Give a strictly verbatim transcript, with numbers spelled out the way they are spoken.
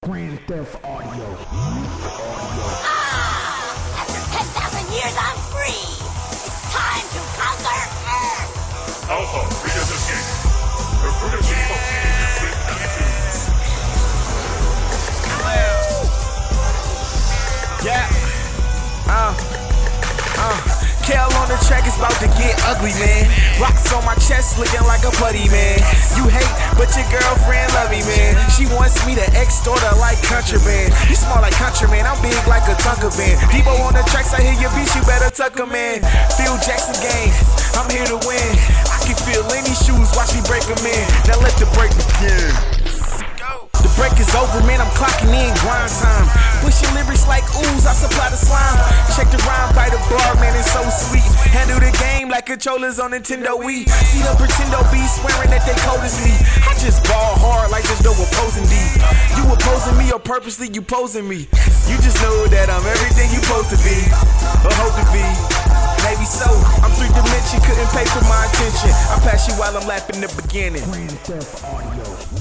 Grand Theft Audio. Ah! After ten thousand years, I'm free! It's time to conquer Earth! Alpha, readers escape. Recruit a team of teenagers with attitudes. Yeah. Uh. Uh. Kel on the track is about to get ugly, man. Rocks on my chest looking like a putty, man. You hate, but your girlfriend love me, man. She wants me to extort her like contraband. You smell like countryman, I'm big like a Tonka van. Debo on the tracks, I hear your beat, you better tuck 'em in. Phil Jackson game, I'm here to win. I can feel any shoes, watch me break 'em in. Now let the break begin. The break is over, man, I'm clocking in, grind time. Pushing lyrics like ooze, I supply the slime. Check the rhyme by the bar, man, it's so sweet. Handle the game like controllers on Nintendo Wii. See the pretendo be swearing that they cold as me. I just ball hard like there's no opposing D. You opposing me or purposely you posing me. You just know that I'm everything you supposed to be, or hope to be. Maybe so, I'm three dimension, couldn't pay for my attention. I pass you while I'm lapping the beginning. Grand Theft Audio.